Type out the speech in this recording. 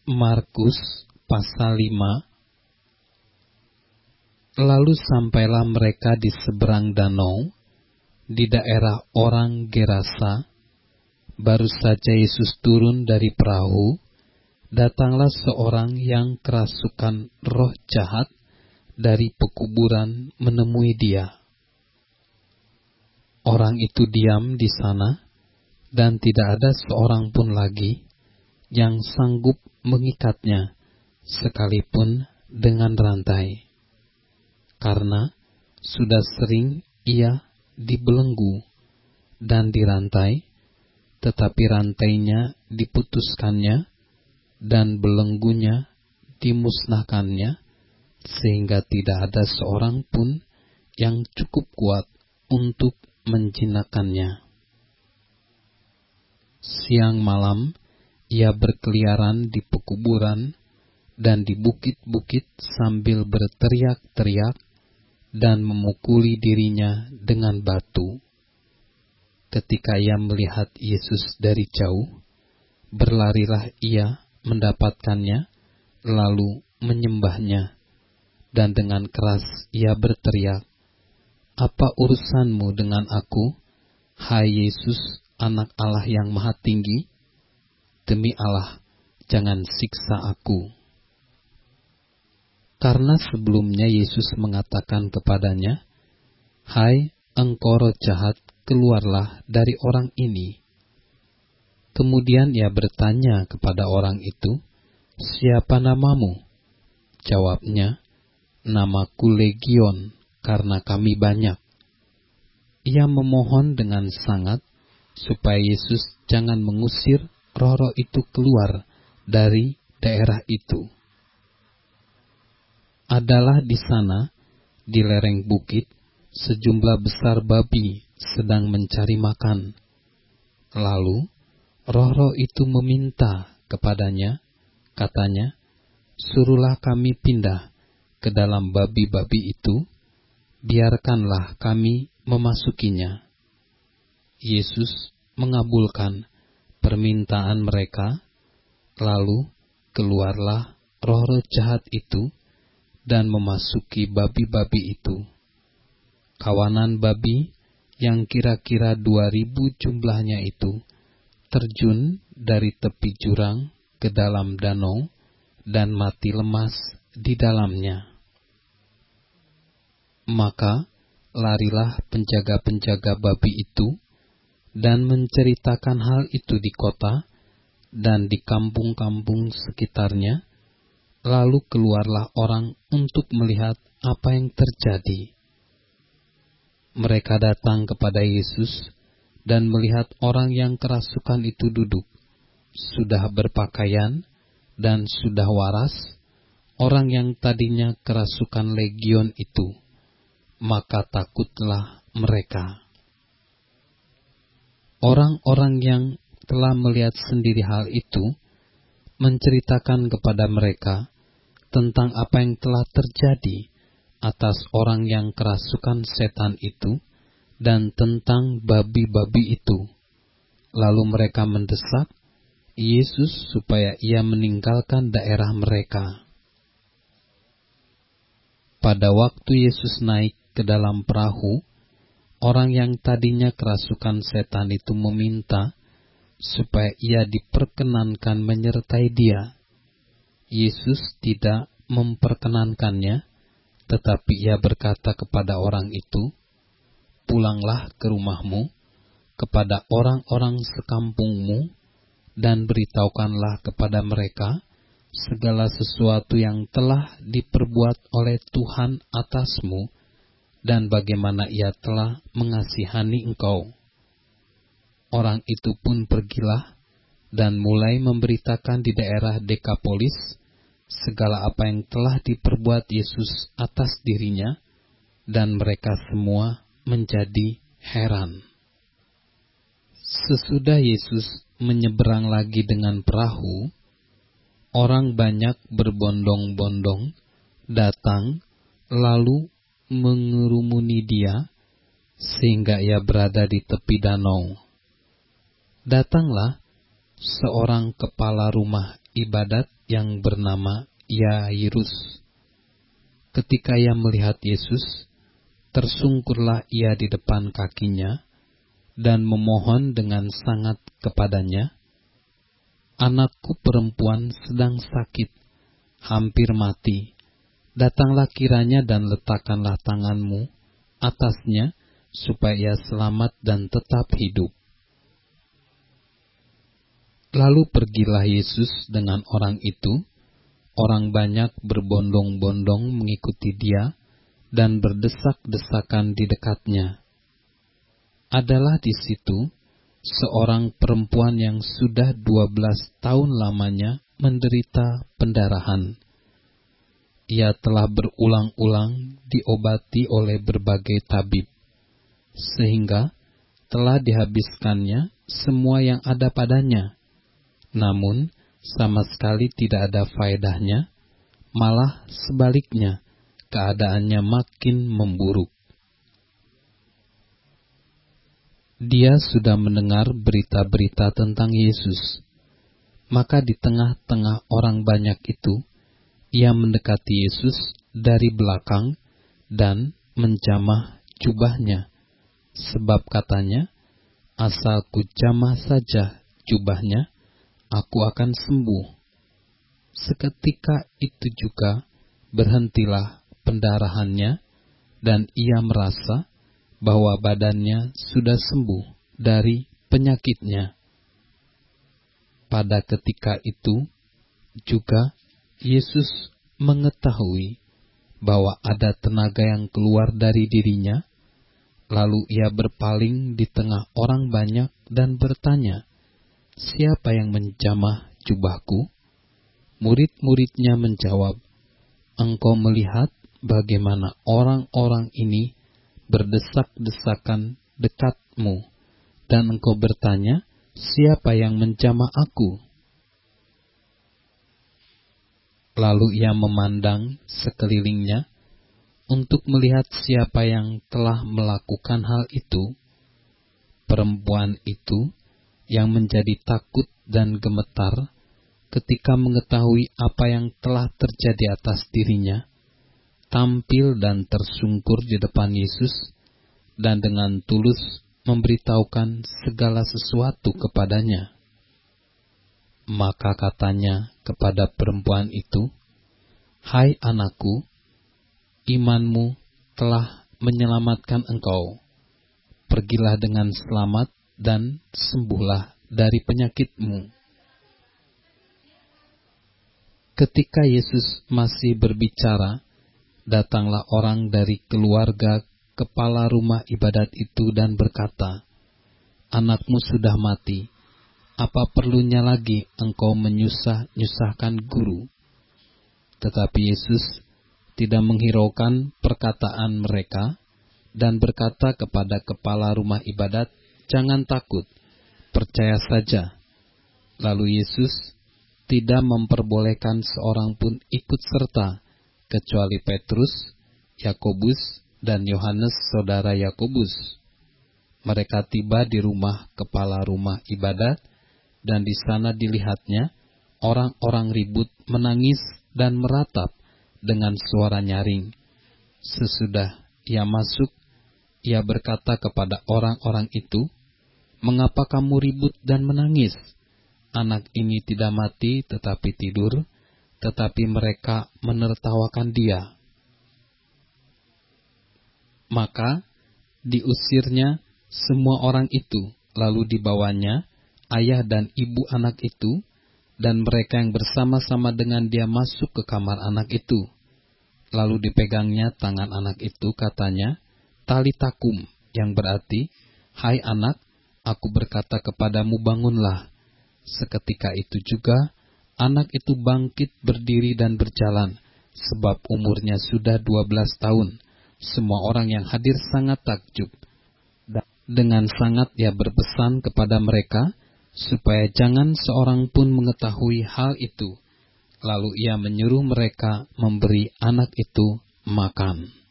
Markus pasal 5. Lalu sampailah mereka di seberang danau, di daerah orang Gerasa. Baru saja Yesus turun dari perahu, datanglah seorang yang kerasukan roh jahat dari pekuburan menemui dia. Orang itu diam di sana, dan tidak ada seorang pun lagi yang sanggup mengikatnya, sekalipun dengan rantai. Karena sudah sering ia dibelenggu dan dirantai, tetapi rantainya diputuskannya dan belenggunya dimusnahkannya, sehingga tidak ada seorang pun yang cukup kuat untuk menjinakkannya. Siang malam ia berkeliaran di pekuburan dan di bukit-bukit sambil berteriak-teriak dan memukuli dirinya dengan batu. Ketika ia melihat Yesus dari jauh, berlarilah ia mendapatkannya, lalu menyembahnya, dan dengan keras ia berteriak, "Apa urusanmu dengan aku, hai Yesus, Anak Allah yang Maha Tinggi? Demi Allah, jangan siksa aku." Karena sebelumnya Yesus mengatakan kepadanya, "Hai engkau roh jahat, keluarlah dari orang ini." Kemudian ia bertanya kepada orang itu, "Siapa namamu?" Jawabnya, "Namaku Legion, karena kami banyak." Ia memohon dengan sangat supaya Yesus jangan mengusir roh-roh itu keluar dari daerah itu. Adalah di sana, di lereng bukit, sejumlah besar babi sedang mencari makan. Lalu, roh-roh itu meminta kepadanya, katanya, "Suruhlah kami pindah ke dalam babi-babi itu, biarkanlah kami memasukinya." Yesus mengabulkan permintaan mereka, lalu keluarlah roh-roh jahat itu dan memasuki babi-babi itu. Kawanan babi yang kira-kira 2.000 jumlahnya itu terjun dari tepi jurang ke dalam danau dan mati lemas di dalamnya. Maka larilah penjaga-penjaga babi itu dan menceritakan hal itu di kota dan di kampung-kampung sekitarnya. Lalu keluarlah orang untuk melihat apa yang terjadi. Mereka datang kepada Yesus dan melihat orang yang kerasukan itu duduk, sudah berpakaian dan sudah waras, orang yang tadinya kerasukan legion itu. Maka takutlah mereka. Orang-orang yang telah melihat sendiri hal itu menceritakan kepada mereka tentang apa yang telah terjadi atas orang yang kerasukan setan itu dan tentang babi-babi itu. Lalu mereka mendesak Yesus supaya ia meninggalkan daerah mereka. Pada waktu Yesus naik ke dalam perahu, orang yang tadinya kerasukan setan itu meminta supaya ia diperkenankan menyertai dia. Yesus tidak memperkenankannya, tetapi ia berkata kepada orang itu, "Pulanglah ke rumahmu, kepada orang-orang sekampungmu, dan beritahukanlah kepada mereka segala sesuatu yang telah diperbuat oleh Tuhan atasmu, dan bagaimana ia telah mengasihani engkau." Orang itu pun pergilah dan mulai memberitakan di daerah Dekapolis segala apa yang telah diperbuat Yesus atas dirinya, dan mereka semua menjadi heran. Sesudah Yesus menyeberang lagi dengan perahu, orang banyak berbondong-bondong datang lalu mengerumuni dia, sehingga ia berada di tepi danau. Datanglah seorang kepala rumah ibadat yang bernama Yairus. Ketika ia melihat Yesus, tersungkurlah ia di depan kakinya dan memohon dengan sangat kepadanya, "Anakku perempuan sedang sakit, hampir mati. Datanglah kiranya dan letakkanlah tanganmu atasnya, supaya ia selamat dan tetap hidup." Lalu pergilah Yesus dengan orang itu. Orang banyak berbondong-bondong mengikuti dia dan berdesak-desakan di dekatnya. Adalah di situ seorang perempuan yang sudah 12 tahun lamanya menderita pendarahan. Ia telah berulang-ulang diobati oleh berbagai tabib, sehingga telah dihabiskannya semua yang ada padanya. Namun, sama sekali tidak ada faedahnya, malah sebaliknya, keadaannya makin memburuk. Dia sudah mendengar berita-berita tentang Yesus. Maka di tengah-tengah orang banyak itu, ia mendekati Yesus dari belakang dan menjamah jubahnya. Sebab katanya, "Asal ku jamah saja jubahnya, aku akan sembuh." Seketika itu juga berhentilah pendarahannya, dan ia merasa bahwa badannya sudah sembuh dari penyakitnya. Pada ketika itu juga Yesus mengetahui bahwa ada tenaga yang keluar dari dirinya, lalu ia berpaling di tengah orang banyak dan bertanya, "Siapa yang menjamah jubahku?" Murid-muridnya menjawab, "Engkau melihat bagaimana orang-orang ini berdesak-desakan dekatmu, dan engkau bertanya, 'Siapa yang menjamah aku?'" Lalu ia memandang sekelilingnya untuk melihat siapa yang telah melakukan hal itu. Perempuan itu yang menjadi takut dan gemetar ketika mengetahui apa yang telah terjadi atas dirinya, tampil dan tersungkur di depan Yesus dan dengan tulus memberitahukan segala sesuatu kepadanya. Maka katanya kepada perempuan itu, "Hai anakku, imanmu telah menyelamatkan engkau. Pergilah dengan selamat dan sembuhlah dari penyakitmu." Ketika Yesus masih berbicara, datanglah orang dari keluarga kepala rumah ibadat itu dan berkata, "Anakmu sudah mati. Apa perlunya lagi engkau menyusah-nyusahkan guru?" Tetapi Yesus tidak menghiraukan perkataan mereka dan berkata kepada kepala rumah ibadat, "Jangan takut, percaya saja." Lalu Yesus tidak memperbolehkan seorang pun ikut serta, kecuali Petrus, Yakobus, dan Yohanes saudara Yakobus. Mereka tiba di rumah kepala rumah ibadat, dan di sana dilihatnya orang-orang ribut, menangis dan meratap dengan suara nyaring. Sesudah ia masuk, ia berkata kepada orang-orang itu, "Mengapa kamu ribut dan menangis? Anak ini tidak mati tetapi tidur." Tetapi mereka menertawakan dia. Maka diusirnya semua orang itu, lalu dibawanya ayah dan ibu anak itu, dan mereka yang bersama-sama dengan dia masuk ke kamar anak itu. Lalu dipegangnya tangan anak itu, katanya, "Talita kum," yang berarti, "Hai anak, aku berkata kepadamu, bangunlah." Seketika itu juga anak itu bangkit berdiri dan berjalan, sebab umurnya sudah 12 tahun. Semua orang yang hadir sangat takjub. Dengan sangat ia berpesan kepada mereka, supaya jangan seorang pun mengetahui hal itu. Lalu ia menyuruh mereka memberi anak itu makan.